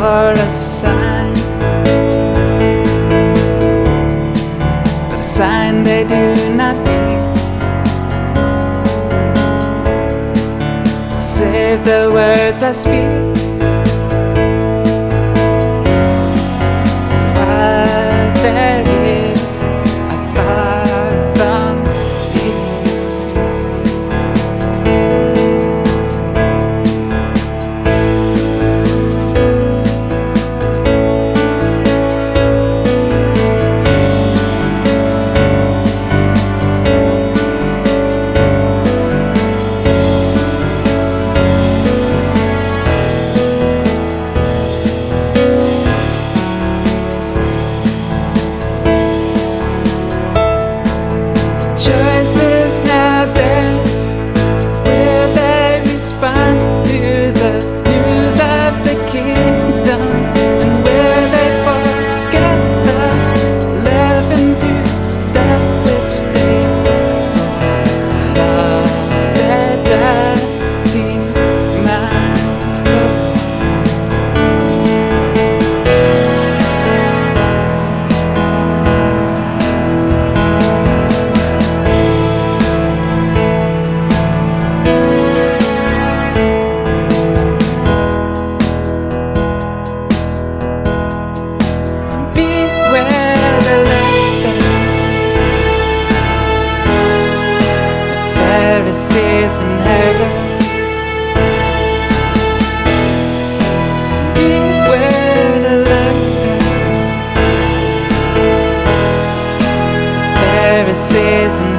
for a sign, but a sign they do not need. Save the words I speak. But there is a far from being. Choices have theirs. Will they respond to the news of the kingdom? And will they forget the love and do that which they let all their dirty minds go? Pharisees and Herod, beware the leaven. The Pharisees and